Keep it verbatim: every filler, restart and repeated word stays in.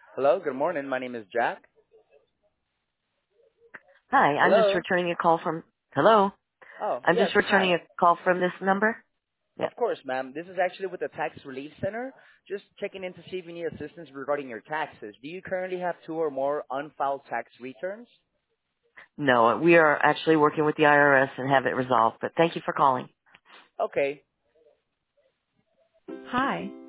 Hello, good morning. My name is Jack. Hi, I'm just Hello? returning a call from, hello? Oh, I'm yes, just returning hi. a call from this number. Of Yeah. course, ma'am. This is actually with the Tax Relief Center. Just checking in to see if you need assistance regarding your taxes. Do you currently have two or more unfiled tax returns? No, we are actually working with the I R S and have it resolved, but thank you for calling. Okay. Hi,